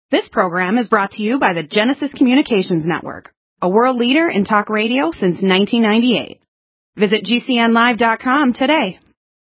This program is brought to you by the Genesis Communications Network, a world leader in talk radio since 1998. Visit GCNlive.com today.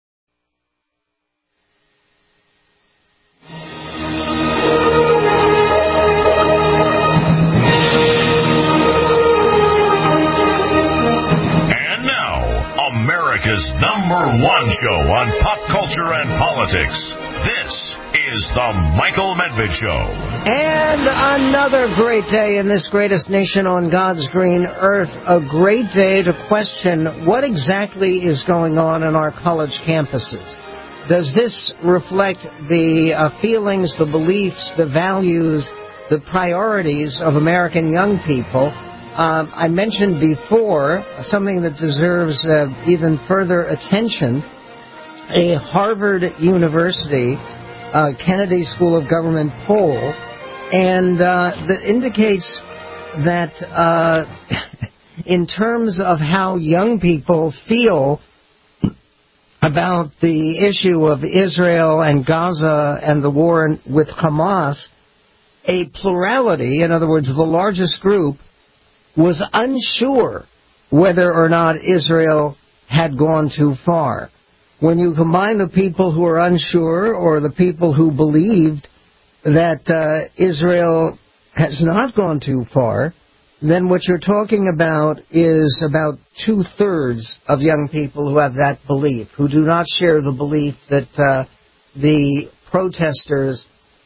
And now, America's #1 show on pop culture and politics. This is the Michael Medved Show. And another great day in this greatest nation on God's green earth. A great day to question what exactly is going on in our college campuses. Does this reflect the feelings, the beliefs, the values, the priorities of American young people? I mentioned before something that deserves even further attention. A Harvard University Kennedy School of Government poll, and that indicates that in terms of how young people feel about the issue of Israel and Gaza and the war with Hamas, a plurality, in other words, the largest group, was unsure whether or not Israel had gone too far. When you combine the people who are unsure or the people who believed that Israel has not gone too far, then what you're talking about is about 2/3 of young people who have that belief, who do not share the belief that the protesters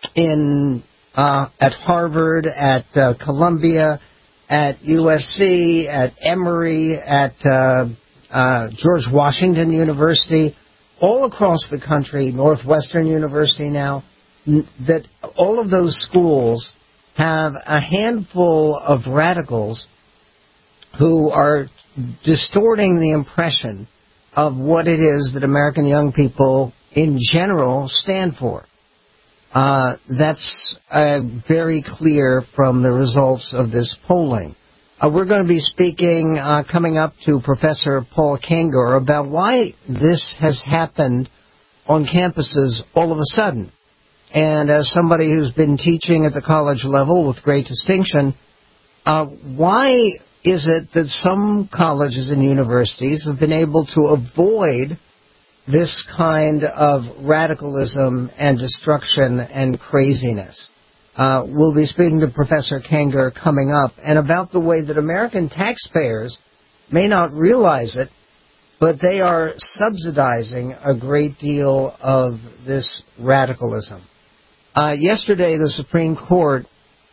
at Harvard, at Columbia, at USC, at Emory, at George Washington University, all across the country, Northwestern University now, that all of those schools have a handful of radicals who are distorting the impression of what it is that American young people in general stand for. That's very clear from the results of this polling. We're going to be speaking coming up to Professor Paul Kengor about why this has happened on campuses all of a sudden. And as somebody who's been teaching at the college level with great distinction, why is it that some colleges and universities have been able to avoid this kind of radicalism and destruction and craziness? We'll be speaking to Professor Kengor coming up, and about the way that American taxpayers may not realize it, but they are subsidizing a great deal of this radicalism. Yesterday, the Supreme Court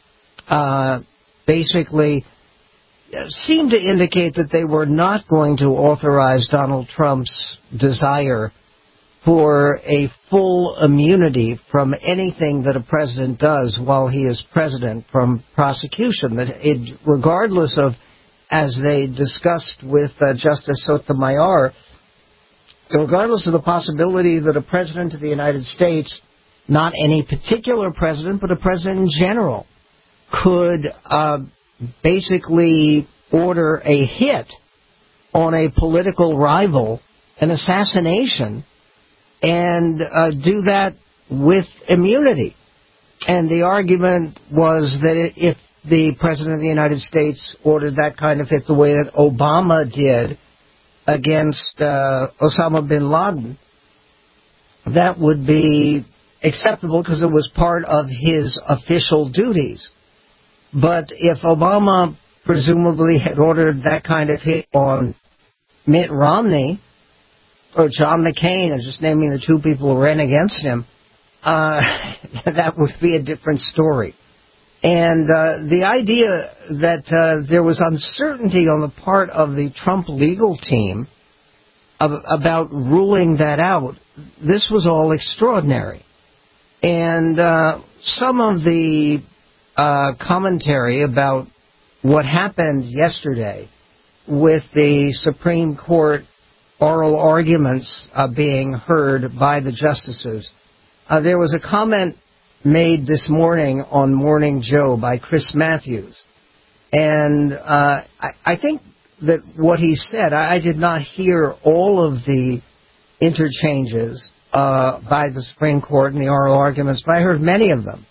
basically seemed to indicate that they were not going to authorize Donald Trump's desire for a full immunity from anything that a president does while he is president from prosecution. That regardless of, as they discussed with Justice Sotomayor, regardless of the possibility that a president of the United States, not any particular president, but a president in general, could basically order a hit on a political rival, an assassination, and do that with immunity. And the argument was that if the President of the United States ordered that kind of hit the way that Obama did against Osama bin Laden, that would be acceptable because it was part of his official duties. But if Obama presumably had ordered that kind of hit on Mitt Romney or John McCain, and just naming the two people who ran against him, that would be a different story. And the idea that there was uncertainty on the part of the Trump legal team about ruling that out, this was all extraordinary. And some of the commentary about what happened yesterday with the Supreme Court oral arguments being heard by the justices. There was a comment made this morning on Morning Joe by Chris Matthews. And I think that what he said, I did not hear all of the interchanges by the Supreme Court and the oral arguments, but I heard many of them.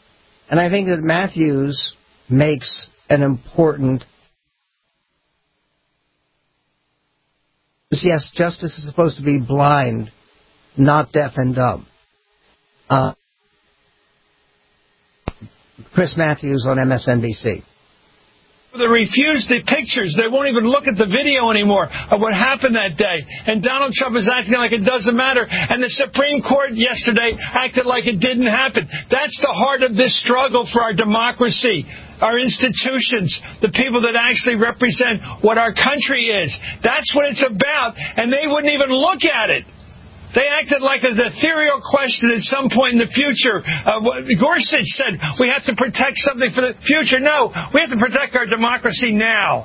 And I think that Matthews makes an important... Yes, justice is supposed to be blind, not deaf and dumb. Chris Matthews on MSNBC. They refuse the pictures. They won't even look at the video anymore of what happened that day. And Donald Trump is acting like it doesn't matter. And the Supreme Court yesterday acted like it didn't happen. That's the heart of this struggle for our democracy, our institutions, the people that actually represent what our country is. That's what it's about. And they wouldn't even look at it. They acted like an ethereal question at some point in the future. Gorsuch said we have to protect something for the future. No, we have to protect our democracy now.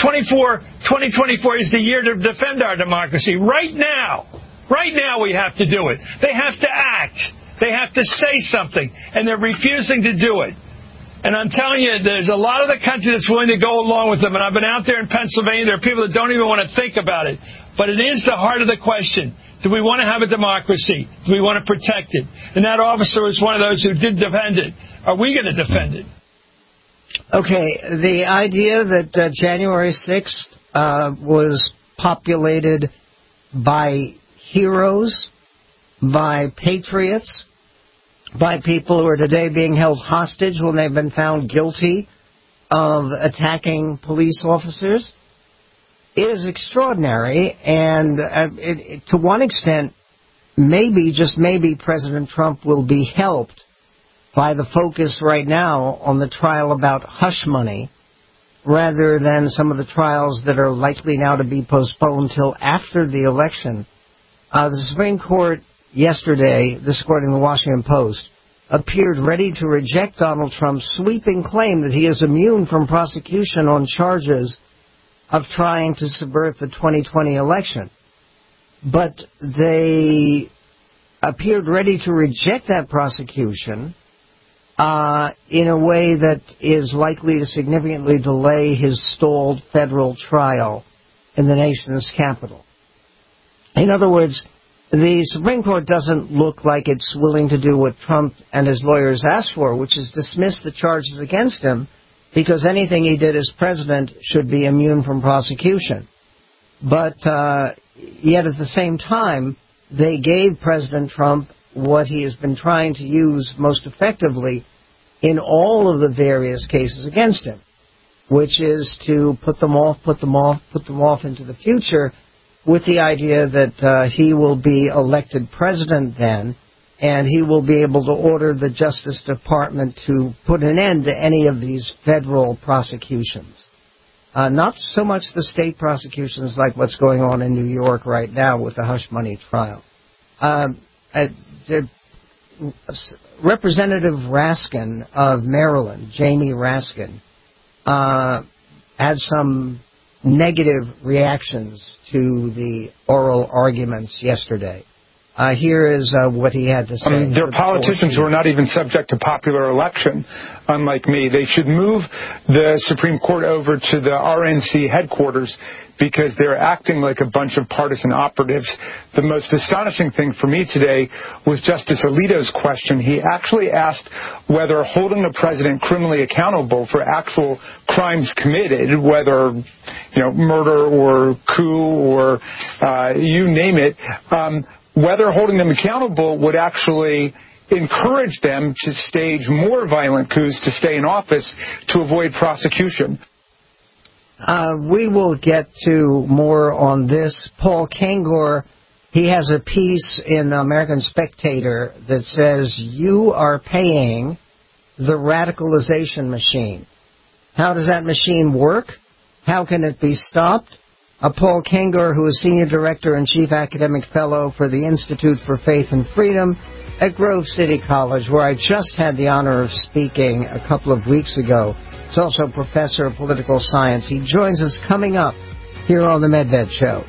2024 is the year to defend our democracy. Right now. Right now we have to do it. They have to act. They have to say something. And they're refusing to do it. And I'm telling you, there's a lot of the country that's willing to go along with them. And I've been out there in Pennsylvania. There are people that don't even want to think about it. But it is the heart of the question. Do we want to have a democracy? Do we want to protect it? And that officer was one of those who did defend it. Are we going to defend it? Okay, the idea that January 6th was populated by heroes, by patriots, by people who are today being held hostage when they've been found guilty of attacking police officers, it is extraordinary, and to one extent, maybe, just maybe, President Trump will be helped by the focus right now on the trial about hush money, rather than some of the trials that are likely now to be postponed till after the election. The Supreme Court yesterday, this according to the Washington Post, appeared ready to reject Donald Trump's sweeping claim that he is immune from prosecution on charges of trying to subvert the 2020 election. But they appeared ready to reject that prosecution in a way that is likely to significantly delay his stalled federal trial in the nation's capital. In other words, the Supreme Court doesn't look like it's willing to do what Trump and his lawyers asked for, which is dismiss the charges against him, because anything he did as president should be immune from prosecution. But yet at the same time, they gave President Trump what he has been trying to use most effectively in all of the various cases against him, which is to put them off into the future, with the idea that he will be elected president then, and he will be able to order the Justice Department to put an end to any of these federal prosecutions. Not so much the state prosecutions like what's going on in New York right now with the hush money trial. Representative Raskin of Maryland, Jamie Raskin, had some negative reactions to the oral arguments yesterday. Here is what he had to say. There are politicians who are not even subject to popular election, unlike me. They should move the Supreme Court over to the RNC headquarters because they're acting like a bunch of partisan operatives. The most astonishing thing for me today was Justice Alito's question. He actually asked whether holding the president criminally accountable for actual crimes committed, whether murder or coup or you name it, whether holding them accountable would actually encourage them to stage more violent coups to stay in office to avoid prosecution. We will get to more on this. Paul Kengor, he has a piece in American Spectator that says, "You are paying the radicalization machine." How does that machine work? How can it be stopped? Paul Kengor, who is Senior Director and Chief Academic Fellow for the Institute for Faith and Freedom at Grove City College, where I just had the honor of speaking a couple of weeks ago. He's also a professor of political science. He joins us coming up here on the Medved Show.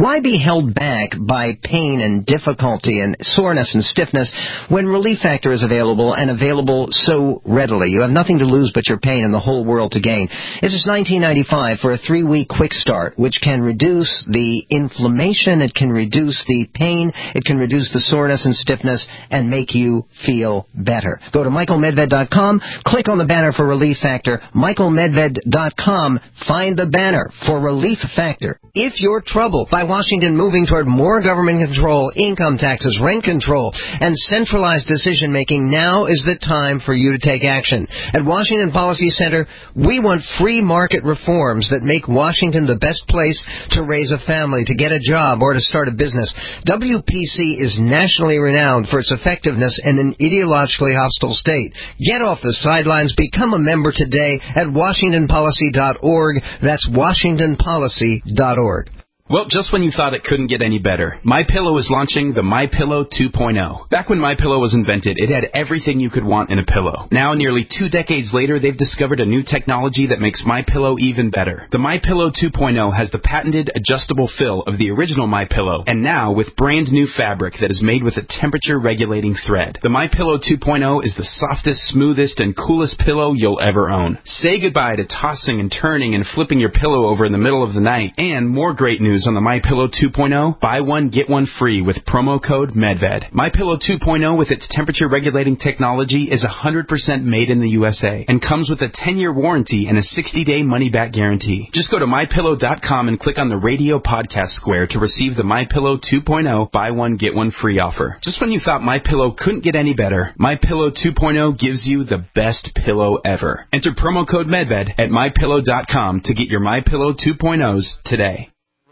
Why be held back by pain and difficulty and soreness and stiffness when Relief Factor is available and available so readily? You have nothing to lose but your pain and the whole world to gain. It's just $19.95 for a 3-week quick start, which can reduce the inflammation, it can reduce the pain, it can reduce the soreness and stiffness, and make you feel better. Go to michaelmedved.com, click on the banner for Relief Factor, michaelmedved.com, find the banner for Relief Factor. If you're troubled by Washington moving toward more government control, income taxes, rent control, and centralized decision-making, now is the time for you to take action. At Washington Policy Center, we want free market reforms that make Washington the best place to raise a family, to get a job, or to start a business. WPC is nationally renowned for its effectiveness in an ideologically hostile state. Get off the sidelines. Become a member today at WashingtonPolicy.org. That's WashingtonPolicy.org. Well, just when you thought it couldn't get any better, MyPillow is launching the MyPillow 2.0. Back when MyPillow was invented, it had everything you could want in a pillow. Now, nearly 2 decades later, they've discovered a new technology that makes MyPillow even better. The MyPillow 2.0 has the patented adjustable fill of the original MyPillow, and now with brand new fabric that is made with a temperature-regulating thread. The MyPillow 2.0 is the softest, smoothest, and coolest pillow you'll ever own. Say goodbye to tossing and turning and flipping your pillow over in the middle of the night. And more great news on the MyPillow 2.0, buy one, get one free with promo code MedVed. MyPillow 2.0 with its temperature-regulating technology is 100% made in the USA and comes with a 10-year warranty and a 60-day money-back guarantee. Just go to MyPillow.com and click on the radio podcast square to receive the MyPillow 2.0 buy one, get one free offer. Just when you thought MyPillow couldn't get any better, MyPillow 2.0 gives you the best pillow ever. Enter promo code MedVed at MyPillow.com to get your MyPillow 2.0s today.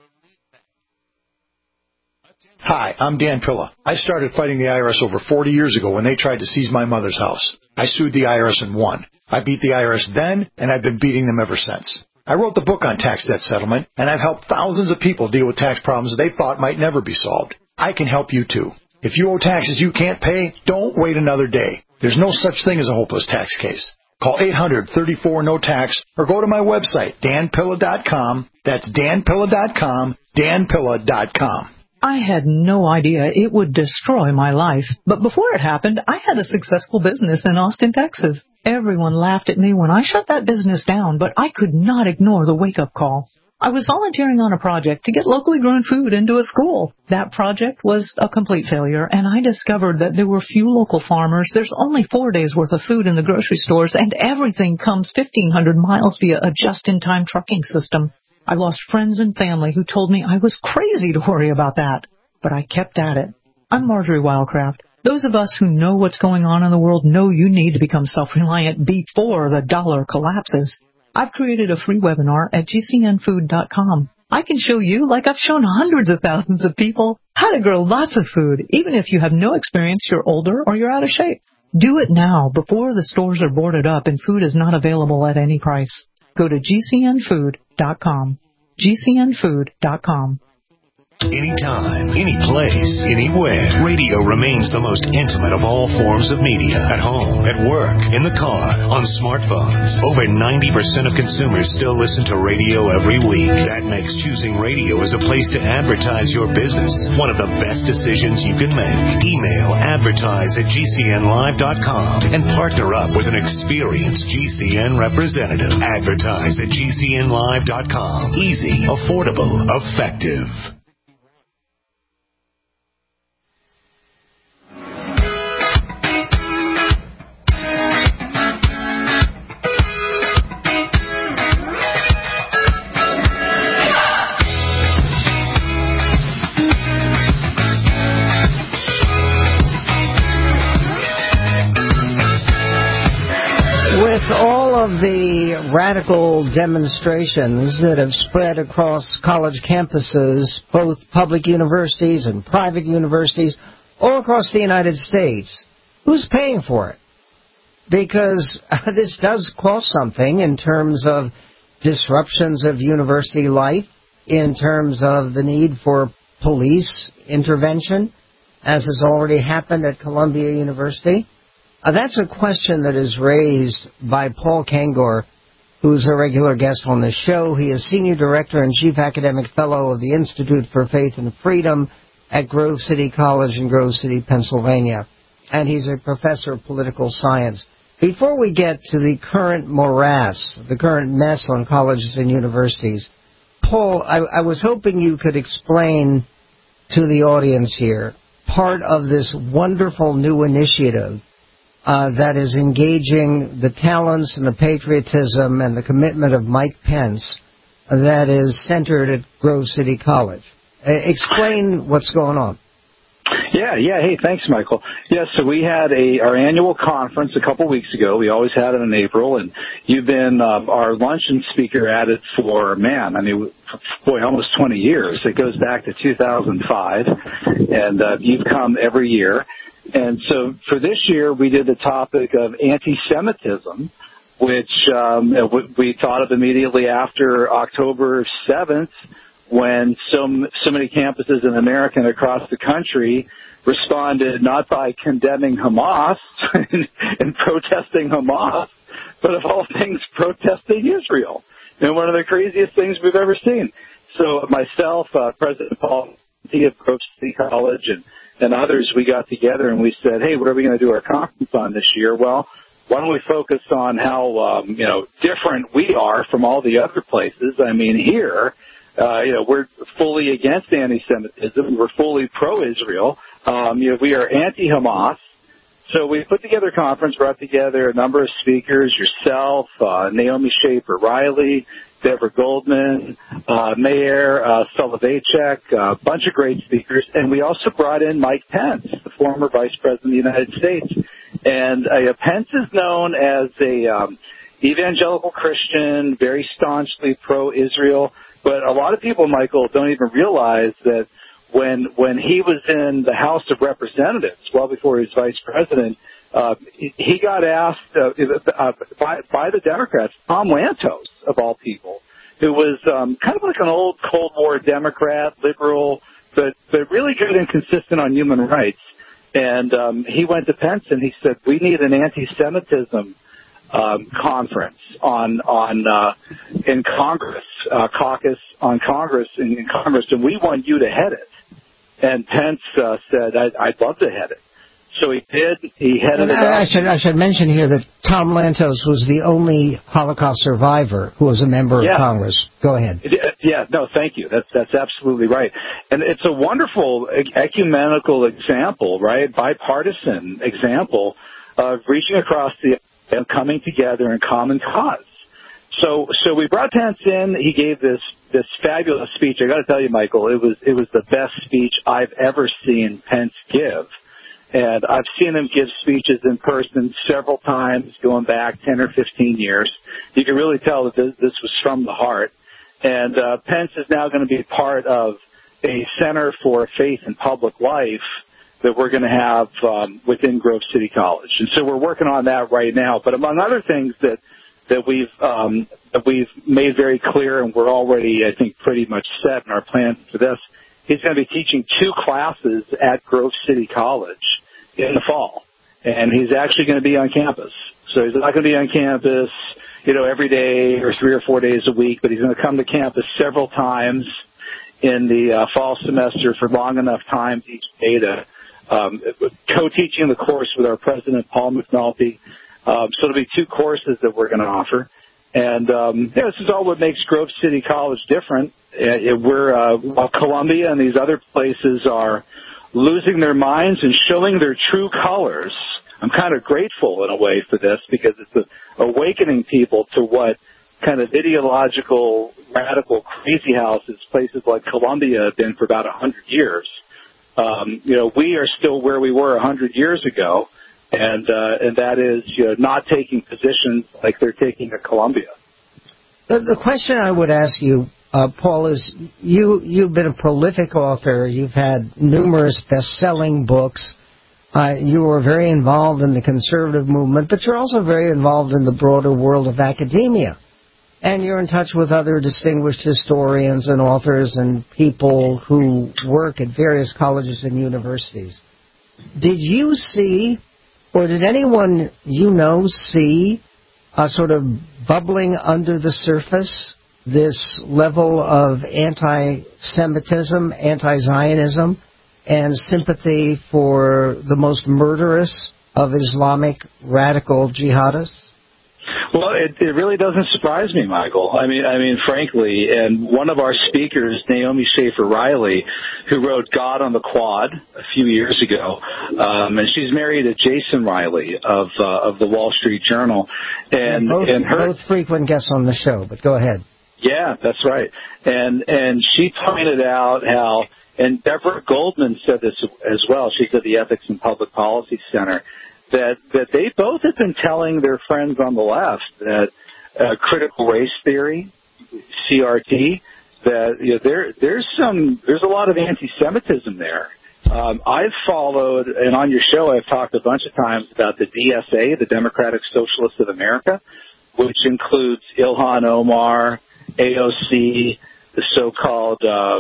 Hi, I'm Dan Pilla. I started fighting the IRS over 40 years ago when they tried to seize my mother's house. I sued the IRS and won. I beat the IRS then, and I've been beating them ever since. I wrote the book on tax debt settlement, and I've helped thousands of people deal with tax problems they thought might never be solved. I can help you too. If you owe taxes you can't pay, don't wait another day. There's no such thing as a hopeless tax case. Call 800-34-NO-TAX or go to my website, danpilla.com. That's danpilla.com, danpilla.com. I had no idea it would destroy my life. But before it happened, I had a successful business in Austin, Texas. Everyone laughed at me when I shut that business down, but I could not ignore the wake-up call. I was volunteering on a project to get locally grown food into a school. That project was a complete failure, and I discovered that there were few local farmers. There's only 4 days' worth of food in the grocery stores, and everything comes 1,500 miles via a just-in-time trucking system. I lost friends and family who told me I was crazy to worry about that. But I kept at it. I'm Marjorie Wildcraft. Those of us who know what's going on in the world know you need to become self-reliant before the dollar collapses. I've created a free webinar at gcnfood.com. I can show you, like I've shown hundreds of thousands of people, how to grow lots of food, even if you have no experience, you're older, or you're out of shape. Do it now before the stores are boarded up and food is not available at any price. Go to gcnfood.com. gcnfood.com. Anytime, any place, anywhere. Radio remains the most intimate of all forms of media. At home, at work, in the car, on smartphones. Over 90% of consumers still listen to radio every week. That makes choosing radio as a place to advertise your business one of the best decisions you can make. Email advertise@gcnlive.com and partner up with an experienced GCN representative. Advertise at gcnlive.com. Easy, affordable, effective. With all of the radical demonstrations that have spread across college campuses, both public universities and private universities, all across the United States, who's paying for it? Because this does cost something in terms of disruptions of university life, in terms of the need for police intervention, as has already happened at Columbia University. That's a question that is raised by Paul Kengor, who's a regular guest on the show. He is Senior Director and Chief Academic Fellow of the Institute for Faith and Freedom at Grove City College in Grove City, Pennsylvania. And he's a professor of political science. Before we get to the current morass, the current mess on colleges and universities, Paul, I was hoping you could explain to the audience here part of this wonderful new initiative that is engaging the talents and the patriotism and the commitment of Mike Pence that is centered at Grove City College. Explain what's going on. Yeah. Hey, thanks, Michael. Yeah, so we had our annual conference a couple weeks ago. We always had it in April, and you've been our luncheon speaker at it for, almost 20 years. It goes back to 2005, and you've come every year. And so for this year, we did the topic of anti-Semitism, which we thought of immediately after October 7th, when so many campuses in America and across the country responded not by condemning Hamas and protesting Hamas, but of all things, protesting Israel. And one of the craziest things we've ever seen. So myself, President Paul of Grove City College, and others, we got together and we said, hey, what are we going to do our conference on this year? Well, why don't we focus on how, different we are from all the other places? I mean, here, we're fully against anti-Semitism. We're fully pro-Israel. We are anti-Hamas. So we put together a conference, brought together a number of speakers, yourself, Naomi Schaefer-Riley, Deborah Goldman, Mayor Soloveichik, a bunch of great speakers. And we also brought in Mike Pence, the former Vice President of the United States. And Pence is known as a evangelical Christian, very staunchly pro-Israel. But a lot of people, Michael, don't even realize that when he was in the House of Representatives, well before he was vice president, he got asked by the Democrats, Tom Lantos, of all people, who was kind of like an old Cold War Democrat, liberal, but really good and consistent on human rights. And he went to Pence and he said, we need an anti-Semitism conference in Congress, caucus on Congress in Congress, and we want you to head it. And Pence said, I'd love to head it. So he did. He headed it up. I should mention here that Tom Lantos was the only Holocaust survivor who was a member of Congress. Go ahead. Yeah, no, thank you. That's absolutely right. And it's a wonderful ecumenical example, right? Bipartisan example of reaching across and coming together in common cause. So we brought Pence in. He gave this fabulous speech. I got to tell you, Michael, it was the best speech I've ever seen Pence give. And I've seen him give speeches in person several times, going back 10 or 15 years. You can really tell that this was from the heart. And Pence is now going to be part of a Center for Faith and Public Life that we're going to have within Grove City College. And so we're working on that right now. But among other things that we've made very clear, and we're already, I think, pretty much set in our plan for this, he's going to be teaching 2 classes at Grove City College in the fall. And he's actually going to be on campus. So he's not going to be on campus, every day or 3 or 4 days a week, but he's going to come to campus several times in the fall semester for long enough time each day to co-teaching the course with our president, Paul McNulty. So it'll be 2 courses that we're going to offer. And this is all what makes Grove City College different. While Columbia and these other places are losing their minds and showing their true colors, I'm kind of grateful in a way for this, because it's awakening people to what kind of ideological, radical, crazy houses places like Columbia have been for about 100 years. We are still where we were 100 years ago, and that is not taking positions like they're taking at Columbia. The question I would ask you, Paul, is you've been a prolific author. You've had numerous best-selling books. You were very involved in the conservative movement, but you're also very involved in the broader world of academia. And you're in touch with other distinguished historians and authors and people who work at various colleges and universities. Did you see, or did anyone see a sort of bubbling under the surface, this level of anti-Semitism, anti-Zionism, and sympathy for the most murderous of Islamic radical jihadists? Well, it really doesn't surprise me, Michael. I mean, frankly, and one of our speakers, Naomi Schaefer Riley, who wrote God on the Quad a few years ago, and she's married to Jason Riley of the Wall Street Journal, and both frequent guests on the show. But go ahead. Yeah, that's right. And she pointed out how, and Deborah Goldman said this as well. She's at the Ethics and Public Policy Center. That they both have been telling their friends on the left that critical race theory, CRT, that there's a lot of anti-Semitism there. I've followed, and on your show I've talked a bunch of times about the DSA, the Democratic Socialists of America, which includes Ilhan Omar, AOC, the so-called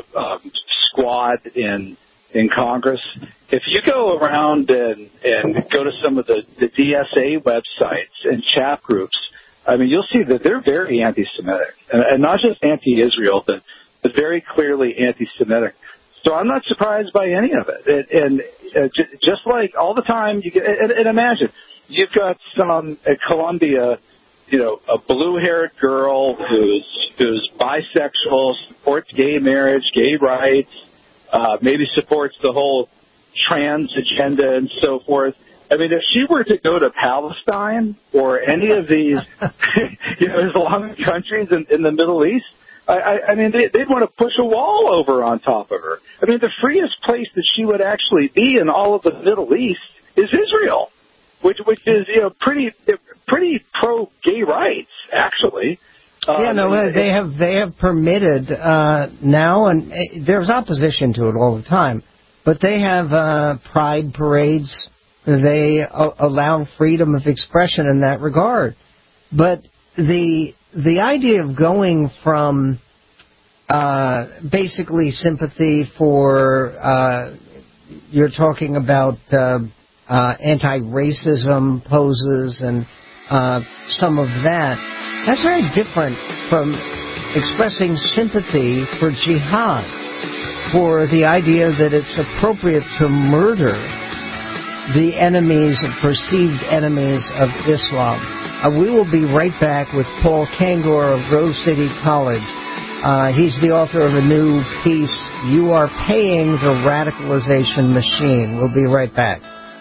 squad in Congress. If you go around and go to some of the DSA websites and chat groups, I mean, you'll see that they're very anti-Semitic, and not just anti-Israel, but very clearly anti-Semitic. So I'm not surprised by any of it. And just like all the time, you get, and imagine you've got some at Columbia, a blue-haired girl who's bisexual, supports gay marriage, gay rights. Maybe supports the whole trans agenda and so forth. I mean, if she were to go to Palestine or any of these, Islamic countries in the Middle East, I mean, they'd want to push a wall over on top of her. I mean, the freest place that she would actually be in all of the Middle East is Israel, which is, pretty pro-gay rights, actually. They have permitted now, and there's opposition to it all the time, but they have pride parades. They allow freedom of expression in that regard. But the idea of going from basically sympathy for you're talking about anti-racism poses and some of that. That's very different from expressing sympathy for jihad, for the idea that it's appropriate to murder the perceived enemies of Islam. We will be right back with Paul Kangor of Grove City College. He's the author of a new piece, You Are Paying the Radicalization Machine. We'll be right back.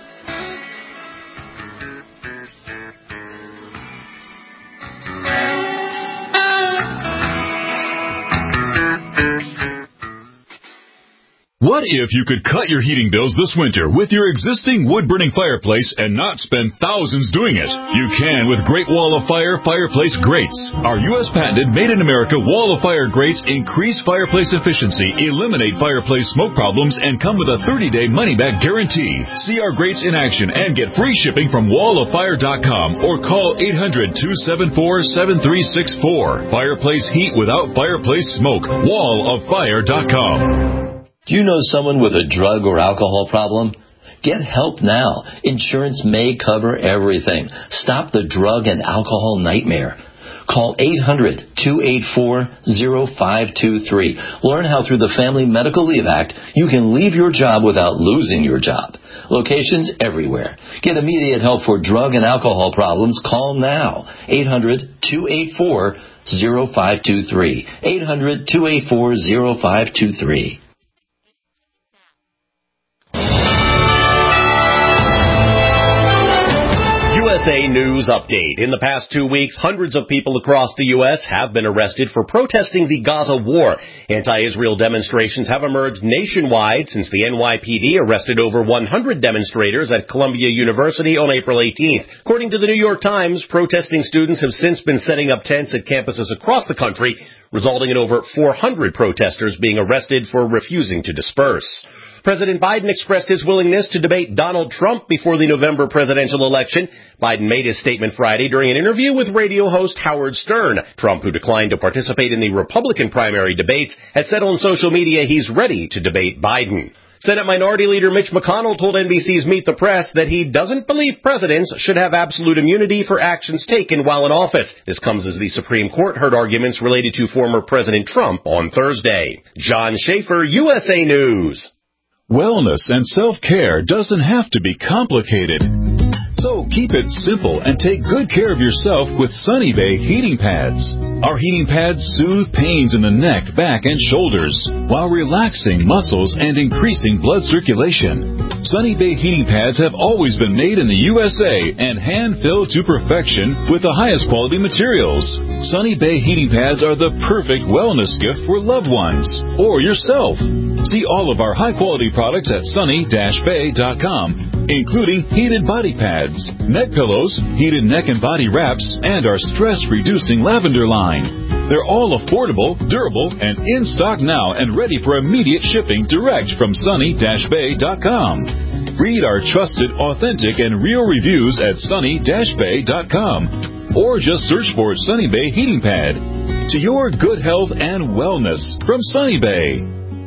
What if you could cut your heating bills this winter with your existing wood-burning fireplace and not spend thousands doing it? You can with Great Wall of Fire fireplace grates. Our U.S. patented made-in-America Wall of Fire grates increase fireplace efficiency, eliminate fireplace smoke problems, and come with a 30-day money-back guarantee. See our grates in action and get free shipping from walloffire.com or call 800-274-7364. Fireplace heat without fireplace smoke. walloffire.com. Do you know someone with a drug or alcohol problem? Get help now. Insurance may cover everything. Stop the drug and alcohol nightmare. Call 800-284-0523. Learn how through the Family Medical Leave Act you can leave your job without losing your job. Locations everywhere. Get immediate help for drug and alcohol problems. Call now. 800-284-0523. 800-284-0523. USA News Update. In the past 2 weeks, hundreds of people across the U.S. have been arrested for protesting the Gaza war. Anti-Israel demonstrations have emerged nationwide since the NYPD arrested over 100 demonstrators at Columbia University on April 18th. According to the New York Times, protesting students have since been setting up tents at campuses across the country, resulting in over 400 protesters being arrested for refusing to disperse. President Biden expressed his willingness to debate Donald Trump before the November presidential election. Biden made his statement Friday during an interview with radio host Howard Stern. Trump, who declined to participate in the Republican primary debates, has said on social media he's ready to debate Biden. Senate Minority Leader Mitch McConnell told NBC's Meet the Press that he doesn't believe presidents should have absolute immunity for actions taken while in office. This comes as the Supreme Court heard arguments related to former President Trump on Thursday. John Schaefer, USA News. Wellness and self-care doesn't have to be complicated. So keep it simple and take good care of yourself with Sunny Bay heating pads. Our heating pads soothe pains in the neck, back, and shoulders while relaxing muscles and increasing blood circulation. Sunny Bay heating pads have always been made in the USA and hand-filled to perfection with the highest quality materials. Sunny Bay heating pads are the perfect wellness gift for loved ones or yourself. See all of our high-quality products at sunny-bay.com, including heated body pads, neck pillows, heated neck and body wraps, and our stress-reducing lavender line. They're all affordable, durable, and in stock now and ready for immediate shipping direct from sunny-bay.com. Read our trusted, authentic, and real reviews at sunny-bay.com or just search for Sunny Bay Heating Pad. To your good health and wellness from Sunny Bay.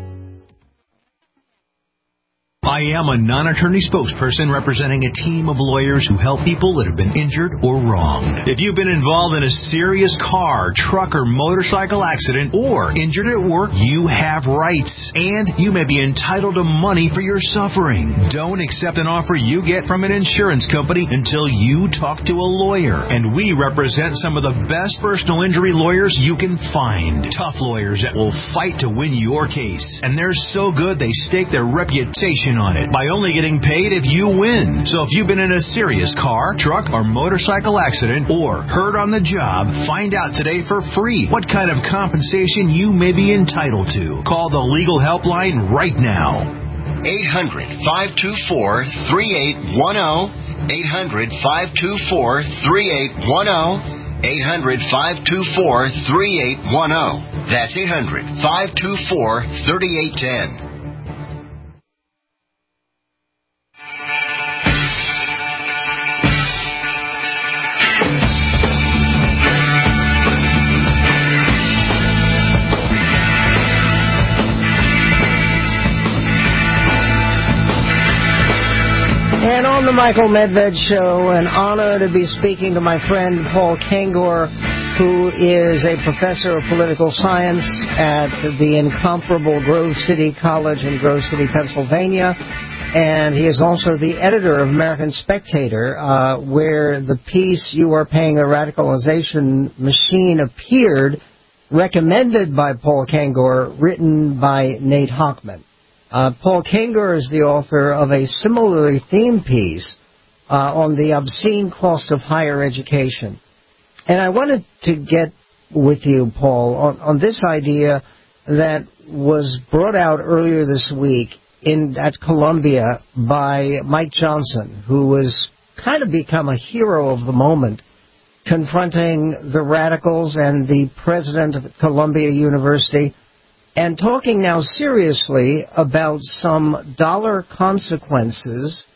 I am a non-attorney spokesperson representing a team of lawyers who help people that have been injured or wronged. If you've been involved in a serious car, truck, or motorcycle accident or injured at work, you have rights, and you may be entitled to money for your suffering. Don't accept an offer you get from an insurance company until you talk to a lawyer, and we represent some of the best personal injury lawyers you can find. Tough lawyers that will fight to win your case, and they're so good they stake their reputation on it by only getting paid if you win. So if you've been in a serious car, truck, or motorcycle accident or hurt on the job, find out today for free what kind of compensation you may be entitled to. Call the legal helpline right now. 800-524-3810. 800-524-3810. 800-524-3810. That's 800-524-3810. And on the Michael Medved Show, an honor to be speaking to my friend Paul Kengor, who is a professor of political science at the incomparable Grove City College in Grove City, Pennsylvania. And he is also the editor of American Spectator, where the piece "You Are Paying a Radicalization Machine" appeared, recommended by Paul Kengor, written by Nate Hochman. Paul Kengor is the author of a similarly themed piece on the obscene cost of higher education. And I wanted to get with you, Paul, on this idea that was brought out earlier this week at Columbia by Mike Johnson, who has kind of become a hero of the moment, confronting the radicals and the president of Columbia University, and talking now seriously about some dollar consequences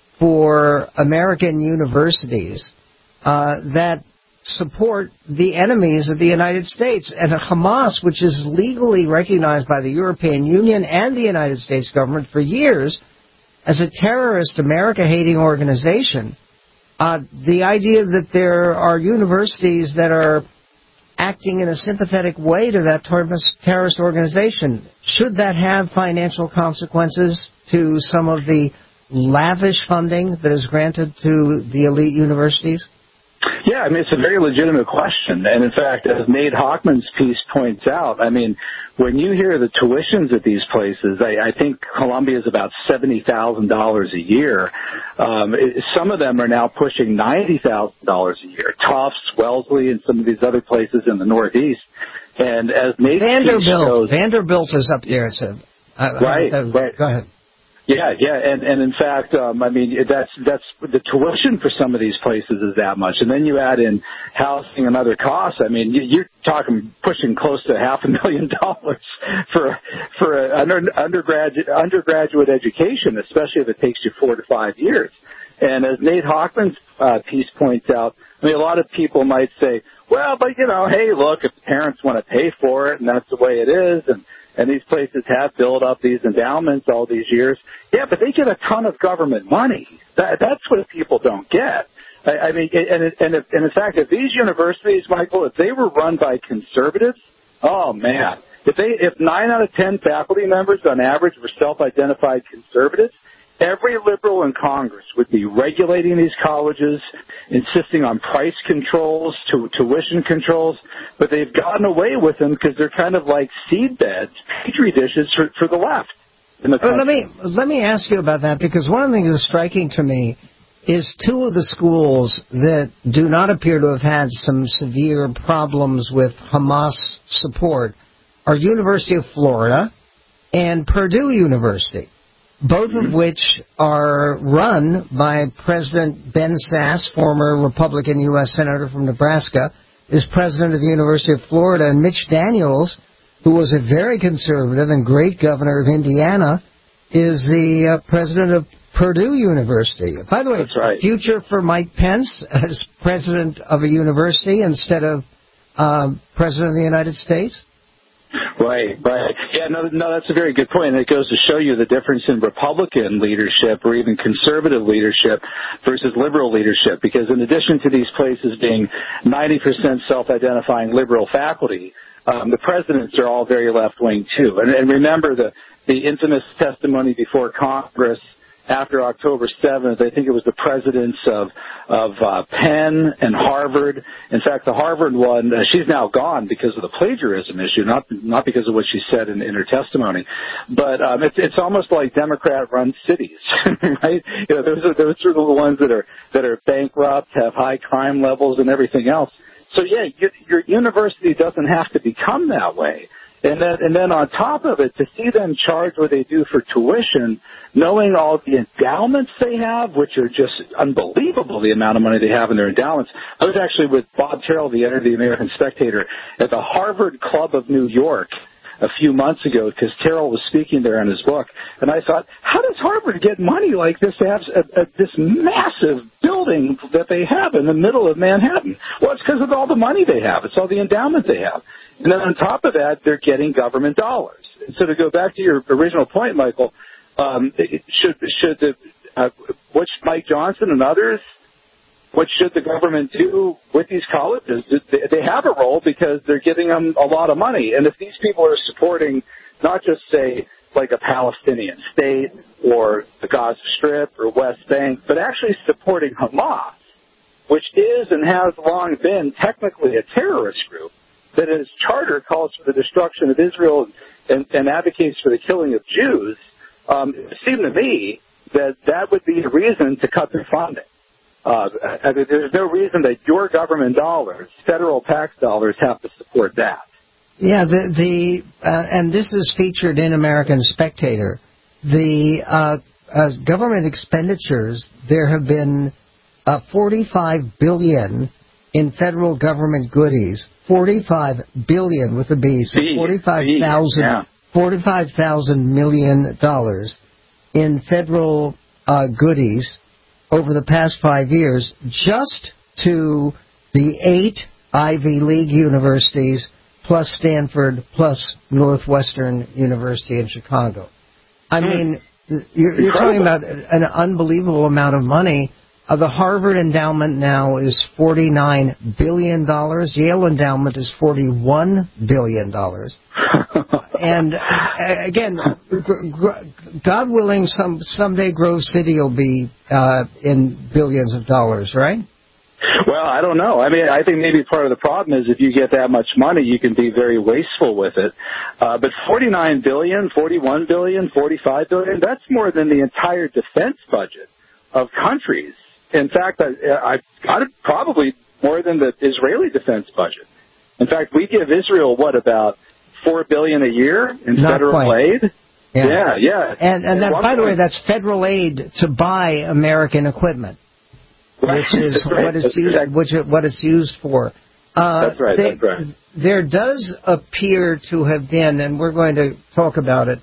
for American universities that support the enemies of the United States. And Hamas, which is legally recognized by the European Union and the United States government for years as a terrorist, America-hating organization, the idea that there are universities that are acting in a sympathetic way to that terrorist organization, should that have financial consequences to some of the lavish funding that is granted to the elite universities? Yeah, I mean, it's a very legitimate question. And in fact, as Nate Hochman's piece points out, I mean, when you hear the tuitions at these places, I think Columbia is about $70,000 a year. Some of them are now pushing $90,000 a year. Tufts, Wellesley, and some of these other places in the Northeast. And as Nate's piece shows, Vanderbilt is up there. Right. Go ahead. Yeah, and in fact, I mean, that's the tuition for some of these places is that much, and then you add in housing and other costs. I mean, you're talking pushing close to $500,000 for an undergraduate education, especially if it takes you 4 to 5 years. And as Nate Hockman's piece points out, I mean, a lot of people might say, well, but, hey, look, if parents want to pay for it and that's the way it is, and these places have built up these endowments all these years. Yeah, but they get a ton of government money. That's what people don't get. I mean, and in fact, if these universities, Michael, if they were run by conservatives, oh, man. If 9 out of 10 faculty members on average were self-identified conservatives, every liberal in Congress would be regulating these colleges, insisting on price controls, tuition controls, but they've gotten away with them because they're kind of like seed beds, petri dishes for the left in the country. Let me ask you about that, because one of the things that's striking to me is two of the schools that do not appear to have had some severe problems with Hamas support are University of Florida and Purdue University, both of which are run by President Ben Sasse, former Republican U.S. Senator from Nebraska, is president of the University of Florida, and Mitch Daniels, who was a very conservative and great governor of Indiana, is the president of Purdue University. By the way, that's right. Future for Mike Pence as president of a university instead of president of the United States? Right. Yeah, no, that's a very good point. And it goes to show you the difference in Republican leadership or even conservative leadership versus liberal leadership. Because in addition to these places being 90% self-identifying liberal faculty, the presidents are all very left-wing too. And remember the infamous testimony before Congress after October 7th. I think it was the presidents of Penn and Harvard. In fact, the Harvard one, she's now gone because of the plagiarism issue, not because of what she said in her testimony. But it's almost like Democrat-run cities, right? Those are the ones that are bankrupt, have high crime levels, and everything else. So yeah, your university doesn't have to become that way. And then on top of it, to see them charge what they do for tuition, knowing all the endowments they have, which are just unbelievable, the amount of money they have in their endowments. I was actually with Bob Terrell, the editor of the American Spectator, at the Harvard Club of New York a few months ago, because Terrell was speaking there in his book. And I thought, how does Harvard get money like this to have this massive building that they have in the middle of Manhattan? Well, it's because of all the money they have. It's all the endowment they have. And then on top of that, they're getting government dollars. And so to go back to your original point, Michael, which Mike Johnson and others, what should the government do with these colleges? They have a role because they're giving them a lot of money. And if these people are supporting not just, say, like a Palestinian state or the Gaza Strip or West Bank, but actually supporting Hamas, which is and has long been technically a terrorist group, that in its charter calls for the destruction of Israel and advocates for the killing of Jews, it seemed to me that would be a reason to cut their funding. There's no reason that your government dollars, federal tax dollars, have to support that. Yeah, and this is featured in American Spectator. The government expenditures, there have been $45 billion in federal government goodies, $45 billion with a B, so $45,000 million in federal goodies over the past 5 years, just to the 8 Ivy League universities, plus Stanford, plus Northwestern University in Chicago. I mean, you're talking about an unbelievable amount of money. The Harvard endowment now is $49 billion. Yale endowment is $41 billion. And again, God willing, someday Grove City will be in billions of dollars, right? Well, I don't know. I mean, I think maybe part of the problem is if you get that much money, you can be very wasteful with it. But $49 billion, $41 billion, $45 billion, that's more than the entire defense budget of countries. In fact, I've got it probably more than the Israeli defense budget. In fact, we give Israel, about $4 billion a year in federal aid? Yeah. And that, by the way, that's federal aid to buy American equipment, which is what it's used for. That's right. There does appear to have been, and we're going to talk about it,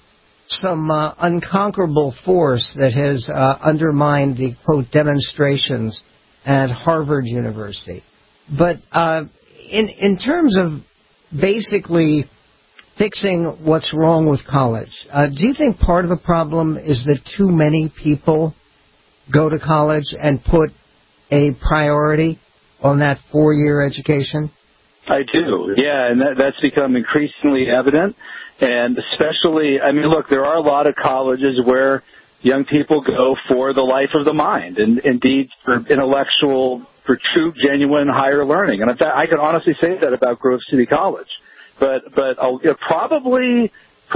some unconquerable force that has undermined the, quote, demonstrations at Harvard University. But in terms of basically fixing what's wrong with college, do you think part of the problem is that too many people go to college and put a priority on that 4-year education? I do, yeah, and that's become increasingly evident. And especially, I mean, look, there are a lot of colleges where young people go for the life of the mind and indeed for intellectual, for true, genuine higher learning. And in fact, I can honestly say that about Grove City College. But probably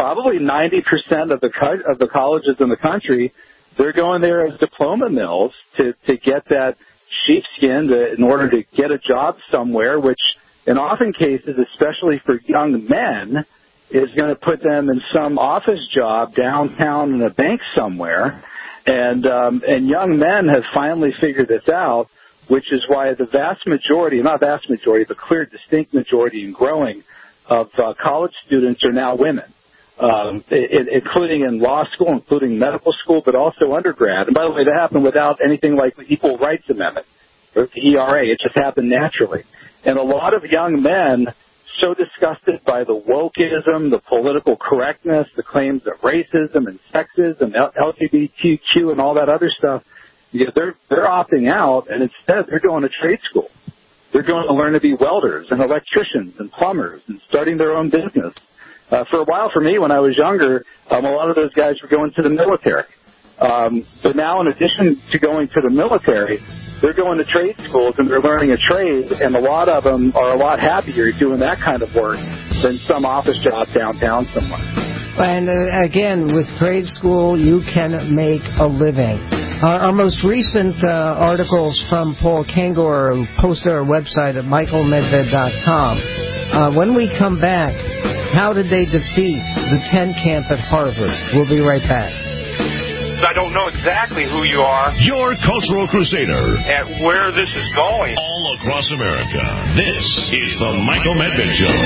90% of the colleges in the country, they're going there as diploma mills to get that sheepskin in order to get a job somewhere, which in often cases, especially for young men, is going to put them in some office job downtown in a bank somewhere. And young men have finally figured this out, which is why the vast majority, not vast majority, but clear, distinct majority and growing of college students are now women, including in law school, including medical school, but also undergrad. And by the way, that happened without anything like the Equal Rights Amendment, or the ERA. It just happened naturally. And a lot of young men, so disgusted by the wokeism, the political correctness, the claims of racism and sexism, LGBTQ and all that other stuff, they're opting out, and instead they're going to trade school. They're going to learn to be welders and electricians and plumbers and starting their own business. For a while, for me, when I was younger, a lot of those guys were going to the military. But now, in addition to going to the military, they're going to trade schools and they're learning a trade, and a lot of them are a lot happier doing that kind of work than some office job downtown somewhere. And again, with trade school, you can make a living. Our most recent articles from Paul Kengor are posted on our website at michaelmedved.com. When we come back, how did they defeat the Tent Camp at Harvard? We'll be right back. I don't know exactly who you are. Your cultural crusader. And where this is going. All across America. This is the Michael Medved Show.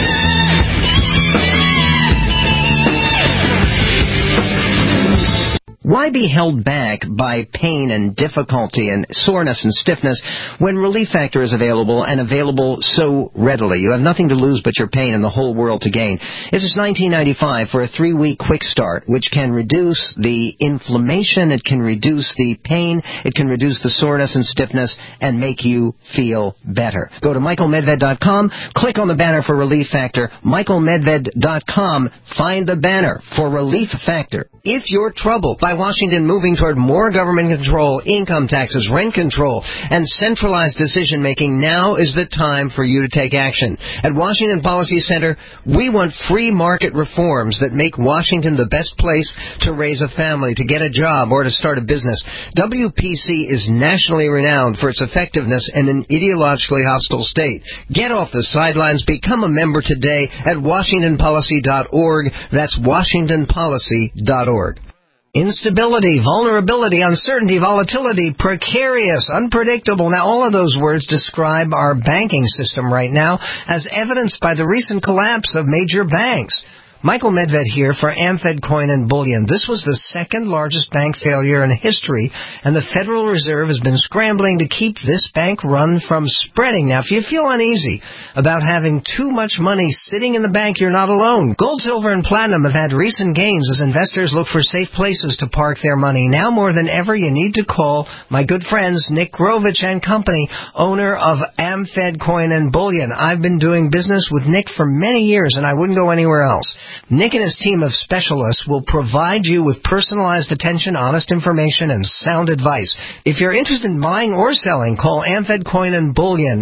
Why be held back by pain and difficulty and soreness and stiffness when Relief Factor is available and available so readily? You have nothing to lose but your pain and the whole world to gain. This is $19.95 for a 3-week quick start, which can reduce the inflammation, it can reduce the pain, it can reduce the soreness and stiffness, and make you feel better. Go to michaelmedved.com, click on the banner for Relief Factor, michaelmedved.com, find the banner for Relief Factor. If you're troubled by Washington moving toward more government control, income taxes, rent control, and centralized decision-making, now is the time for you to take action. At Washington Policy Center, we want free market reforms that make Washington the best place to raise a family, to get a job, or to start a business. WPC is nationally renowned for its effectiveness in an ideologically hostile state. Get off the sidelines. Become a member today at WashingtonPolicy.org. That's WashingtonPolicy.org. Instability, vulnerability, uncertainty, volatility, precarious, unpredictable. Now, all of those words describe our banking system right now, as evidenced by the recent collapse of major banks. Michael Medved here for AmFed Coin and Bullion. This was the second largest bank failure in history, and the Federal Reserve has been scrambling to keep this bank run from spreading. Now, if you feel uneasy about having too much money sitting in the bank, you're not alone. Gold, silver, and platinum have had recent gains as investors look for safe places to park their money. Now more than ever, you need to call my good friends Nick Grovich and Company, owner of AmFed Coin and Bullion. I've been doing business with Nick for many years, and I wouldn't go anywhere else. Nick and his team of specialists will provide you with personalized attention, honest information, and sound advice. If you're interested in buying or selling, call AmFed Coin and Bullion,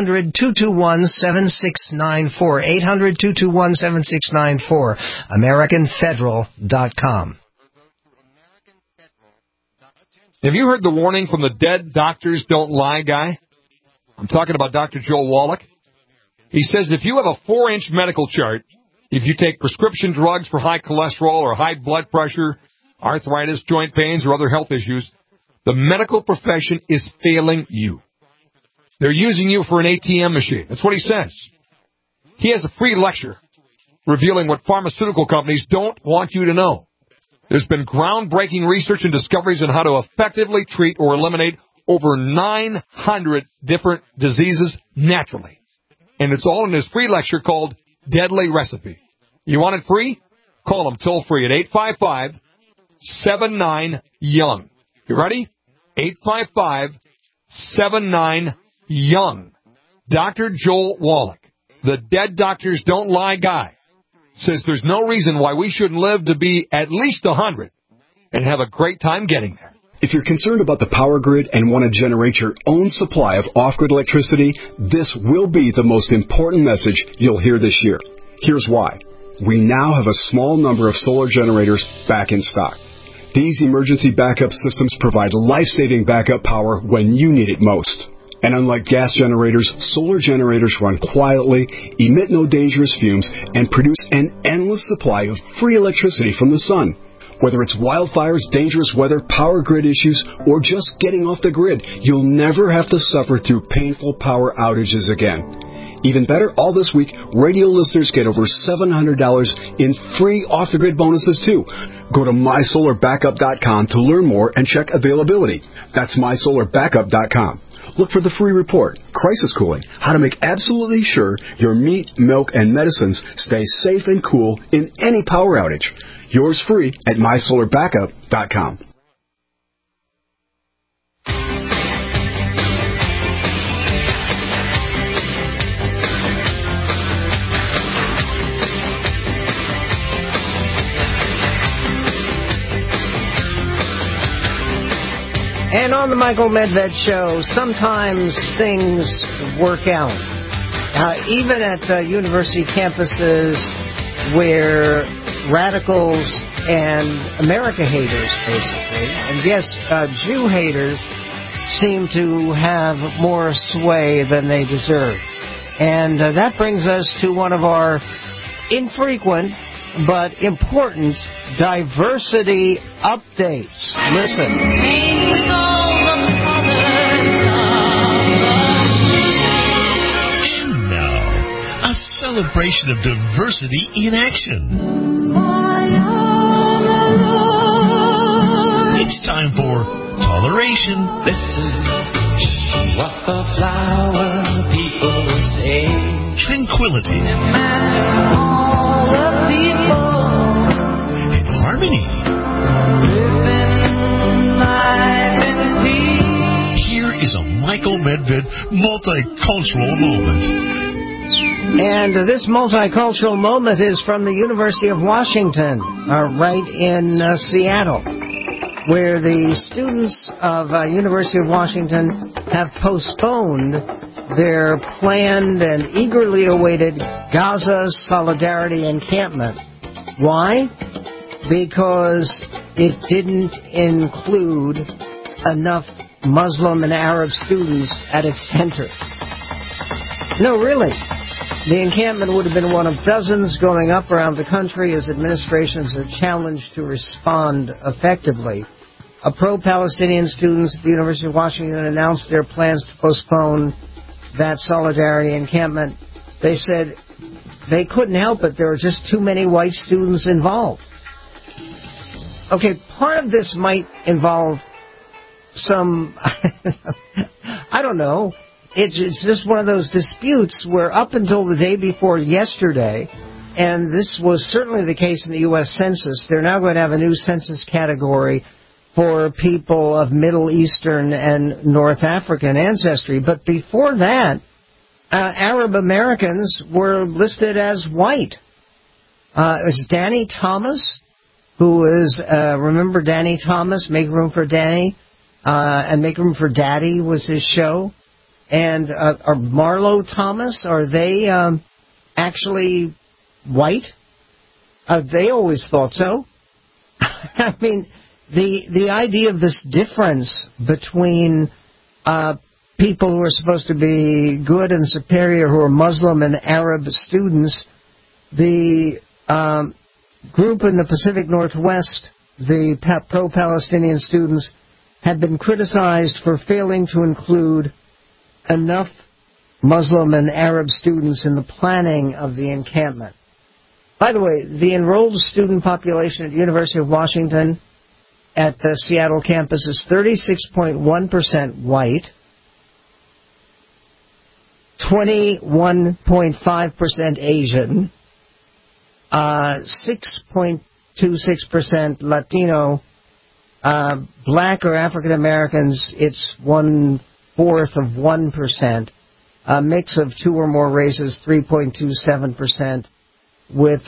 800-221-7694, 800-221-7694, AmericanFederal.com. Have you heard the warning from the Dead Doctors Don't Lie guy? I'm talking about Dr. Joel Wallach. He says if you have a 4-inch medical chart, if you take prescription drugs for high cholesterol or high blood pressure, arthritis, joint pains, or other health issues, the medical profession is failing you. They're using you for an ATM machine. That's what he says. He has a free lecture revealing what pharmaceutical companies don't want you to know. There's been groundbreaking research and discoveries on how to effectively treat or eliminate over 900 different diseases naturally. And it's all in this free lecture called Deadly Recipe. You want it free? Call them toll free at 855-79-YOUNG. You ready? 855-79-YOUNG. Dr. Joel Wallach, the Dead Doctors Don't Lie guy, says there's no reason why we shouldn't live to be at least 100 and have a great time getting there. If you're concerned about the power grid and want to generate your own supply of off-grid electricity, this will be the most important message you'll hear this year. Here's why. We now have a small number of solar generators back in stock. These emergency backup systems provide life-saving backup power when you need it most. And unlike gas generators, solar generators run quietly, emit no dangerous fumes, and produce an endless supply of free electricity from the sun. Whether it's wildfires, dangerous weather, power grid issues, or just getting off the grid, you'll never have to suffer through painful power outages again. Even better, all this week, radio listeners get over $700 in free off-the-grid bonuses, too. Go to MySolarBackup.com to learn more and check availability. That's MySolarBackup.com. Look for the free report, Crisis Cooling, how to make absolutely sure your meat, milk, and medicines stay safe and cool in any power outage. Yours free at MySolarBackup.com. And on the Michael Medved Show, sometimes things work out. Even at university campuses where radicals and America haters, basically, and yes, Jew haters seem to have more sway than they deserve. And that brings us to one of our infrequent but important diversity updates. Listen. A celebration of diversity in action. It's time for Toleration. Listen what the flower people say. Tranquility. All the people. And harmony. Living life in peace. Here is a Michael Medved multicultural moment. And this multicultural moment is from the University of Washington, right in Seattle, where the students of University of Washington have postponed their planned and eagerly awaited Gaza Solidarity Encampment. Why? Because it didn't include enough Muslim and Arab students at its center. No, really. The encampment would have been one of dozens going up around the country as administrations are challenged to respond effectively. Pro-Palestinian students at the University of Washington announced their plans to postpone that solidarity encampment. They said they couldn't help it. There were just too many white students involved. Okay, part of this might involve some, I don't know, it's just one of those disputes where up until the day before yesterday, and this was certainly the case in the U.S. Census, they're now going to have a new census category for people of Middle Eastern and North African ancestry. But before that, Arab Americans were listed as white. It was Danny Thomas, who is, remember Danny Thomas, Make Room for Danny, and Make Room for Daddy was his show. And are Marlo Thomas, are they actually white? They always thought so. I mean, the idea of this difference between people who are supposed to be good and superior, who are Muslim and Arab students, the group in the Pacific Northwest, the pro-Palestinian students, had been criticized for failing to include enough Muslim and Arab students in the planning of the encampment. By the way, the enrolled student population at the University of Washington at the Seattle campus is 36.1% white, 21.5% Asian, 6.26% Latino, black or African Americans, it's 1/4 of 1%, a mix of two or more races, 3.27%, with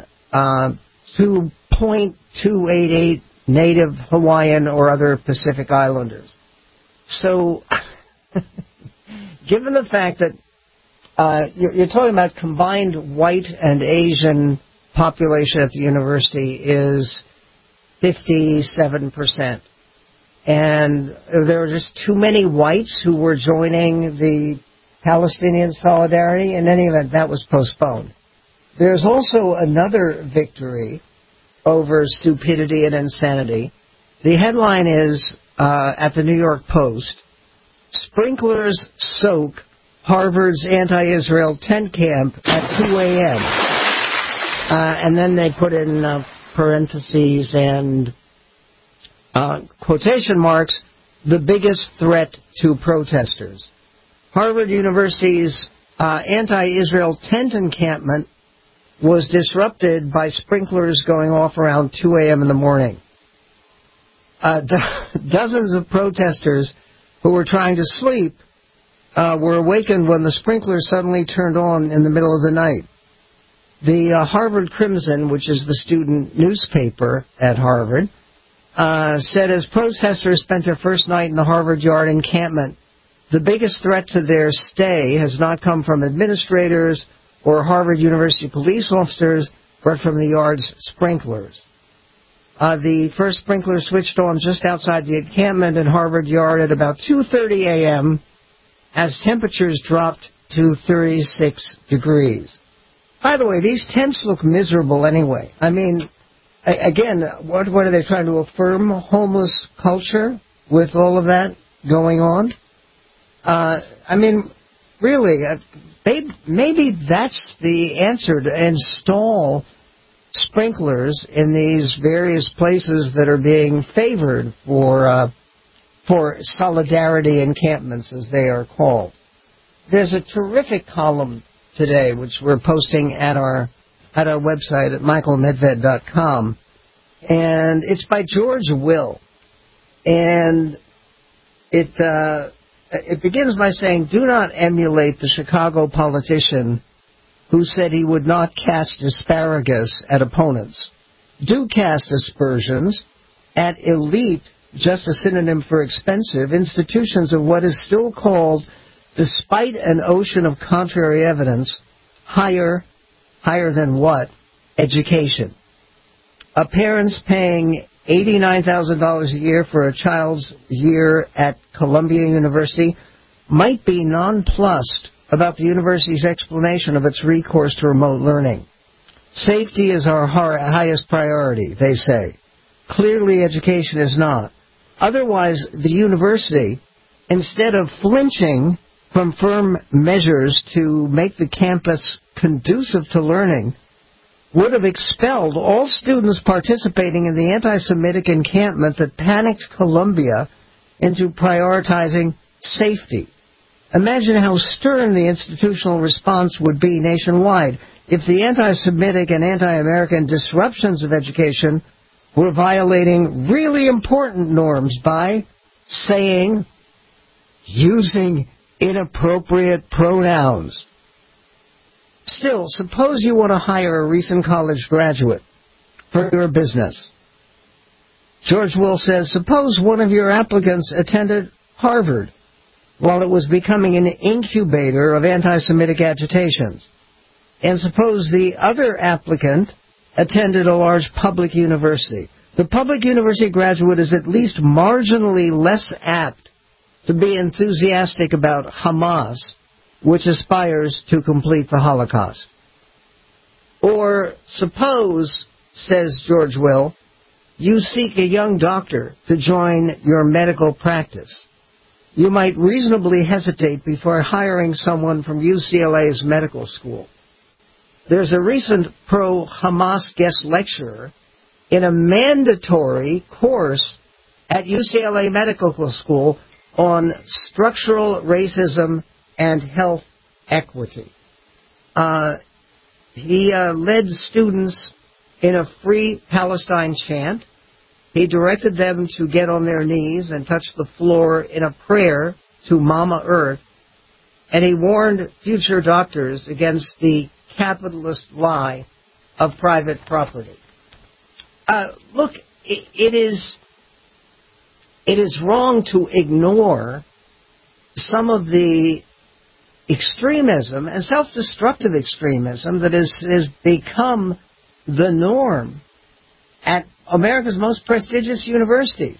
2.288 Native Hawaiian or other Pacific Islanders. So, given the fact that you're talking about combined white and Asian population at the university is 57%. And there were just too many whites who were joining the Palestinian Solidarity. In any event, that was postponed. There's also another victory over stupidity and insanity. The headline is, at the New York Post, "Sprinklers Soak Harvard's Anti-Israel Tent Camp at 2 a.m." And then they put in parentheses and quotation marks, "the biggest threat to protesters." Harvard University's anti-Israel tent encampment was disrupted by sprinklers going off around 2 a.m. in the morning. Dozens of protesters who were trying to sleep were awakened when the sprinklers suddenly turned on in the middle of the night. The Harvard Crimson, which is the student newspaper at Harvard, said as protesters spent their first night in the Harvard Yard encampment, the biggest threat to their stay has not come from administrators or Harvard University police officers, but from the Yard's sprinklers. The first sprinkler switched on just outside the encampment in Harvard Yard at about 2:30 a.m. as temperatures dropped to 36 degrees. By the way, these tents look miserable anyway. I mean, again, what are they trying to affirm? Homeless culture with all of that going on? I mean, really, maybe that's the answer, to install sprinklers in these various places that are being favored for solidarity encampments, as they are called. There's a terrific column today, which we're posting at our website at michaelmedved.com, and it's by George Will, and it begins by saying, "Do not emulate the Chicago politician who said he would not cast asparagus at opponents. Do cast aspersions at elite, just a synonym for expensive, institutions of what is still called, despite an ocean of contrary evidence, higher than what? Education. A parent's paying $89,000 a year for a child's year at Columbia University might be nonplussed about the university's explanation of its recourse to remote learning. Safety is our highest priority, they say. Clearly, education is not. Otherwise, the university, instead of flinching from firm measures to make the campus conducive to learning, would have expelled all students participating in the anti-Semitic encampment that panicked Columbia into prioritizing safety. Imagine how stern the institutional response would be nationwide if the anti-Semitic and anti-American disruptions of education were violating really important norms by saying, using inappropriate pronouns. Still, suppose you want to hire a recent college graduate for your business. George Will says, suppose one of your applicants attended Harvard while it was becoming an incubator of anti-Semitic agitations. And suppose the other applicant attended a large public university. The public university graduate is at least marginally less apt to be enthusiastic about Hamas, which aspires to complete the Holocaust. Or suppose, says George Will, you seek a young doctor to join your medical practice. You might reasonably hesitate before hiring someone from UCLA's medical school. there's a recent pro-Hamas guest lecturer in a mandatory course at UCLA Medical School on structural racism and health equity. He led students in a Free Palestine chant. He directed them to get on their knees and touch the floor in a prayer to Mama Earth. And he warned future doctors against the capitalist lie of private property. Look, it is wrong to ignore some of the extremism and self-destructive extremism that has become the norm at America's most prestigious universities.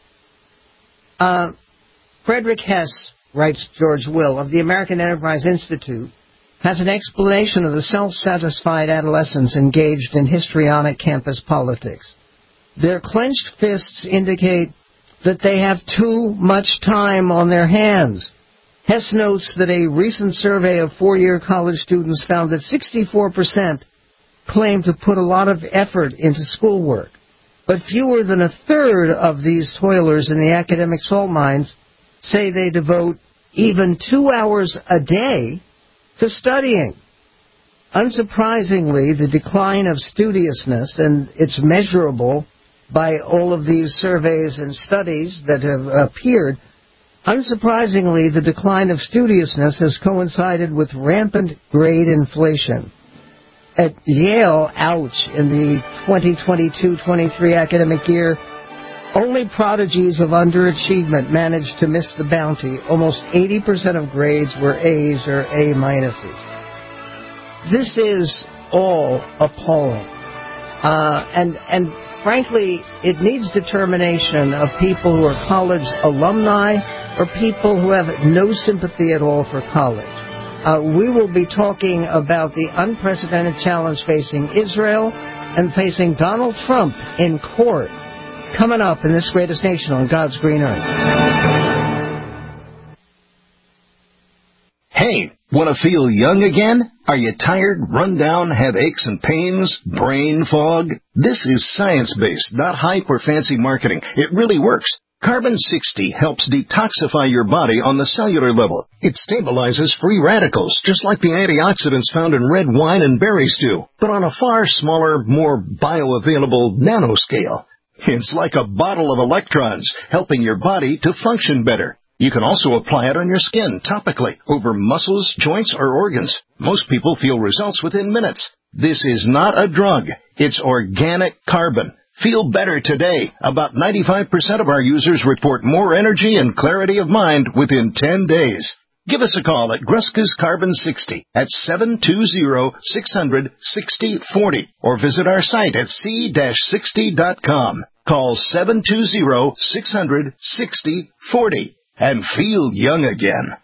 Frederick Hess, writes George Will, of the American Enterprise Institute, has an explanation of the self-satisfied adolescents engaged in histrionic campus politics. Their clenched fists indicate that they have too much time on their hands. Hess notes that a recent survey of four-year college students found that 64% claim to put a lot of effort into schoolwork, but fewer than a third of these toilers in the academic salt mines say they devote even 2 hours a day to studying. Unsurprisingly, the decline of studiousness, and it's measurable by all of these surveys and studies that have appeared, unsurprisingly, the decline of studiousness has coincided with rampant grade inflation. At Yale, ouch, in the 2022-23 academic year, only prodigies of underachievement managed to miss the bounty. Almost 80% of grades were A's or A minuses. This is all appalling. And frankly, it needs determination of people who are college alumni or people who have no sympathy at all for college. We will be talking about the unprecedented challenge facing Israel and facing Donald Trump in court, coming up in this greatest nation on God's green earth. Hey, want to feel young again? Are you tired, run down, have aches and pains, brain fog? This is science-based, not hype or fancy marketing. It really works. Carbon 60 helps detoxify your body on the cellular level. It stabilizes free radicals, just like the antioxidants found in red wine and berries do, but on a far smaller, more bioavailable nanoscale. It's like a bottle of electrons, helping your body to function better. You can also apply it on your skin topically, over muscles, joints, or organs. Most people feel results within minutes. This is not a drug. It's organic carbon. Feel better today. About 95% of our users report more energy and clarity of mind within 10 days. Give us a call at Gruska's Carbon 60 at 720-600-6040 or visit our site at c-60.com. Call 720-600-6040 and feel young again.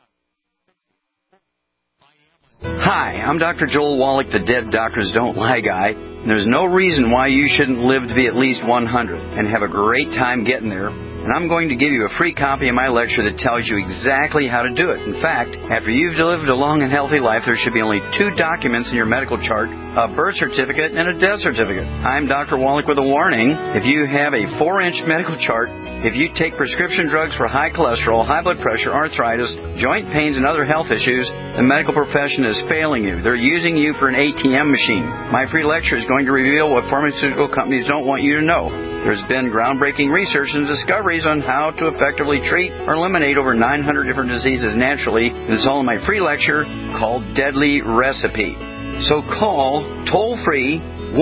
Hi, I'm Dr. Joel Wallach, the Dead Doctors Don't Lie guy. And there's no reason why you shouldn't live to be at least 100 and have a great time getting there. And I'm going to give you a free copy of my lecture that tells you exactly how to do it. In fact, after you've lived a long and healthy life, there should be only 2 documents in your medical chart, a birth certificate and a death certificate. I'm Dr. Wallach with a warning. If you have a 4-inch medical chart, if you take prescription drugs for high cholesterol, high blood pressure, arthritis, joint pains, and other health issues, the medical profession is failing you. They're using you for an ATM machine. My free lecture is going to reveal what pharmaceutical companies don't want you to know. There's been groundbreaking research and discoveries on how to effectively treat or eliminate over 900 different diseases naturally. It's all in my free lecture called Deadly Recipe. So call toll-free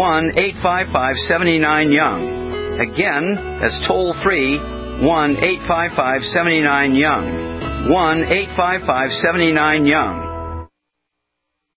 1-855-79-YOUNG. Again, that's toll-free 1-855-79-YOUNG. 1-855-79-YOUNG.